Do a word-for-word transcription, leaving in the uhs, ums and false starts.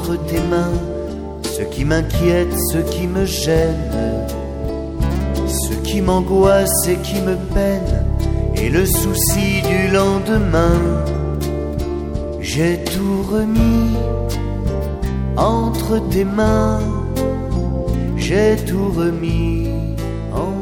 entre tes mains ce qui m'inquiète, ce qui me gêne, ce qui m'angoisse et qui me peine, et le souci du lendemain. J'ai tout remis entre tes mains, j'ai tout remis entre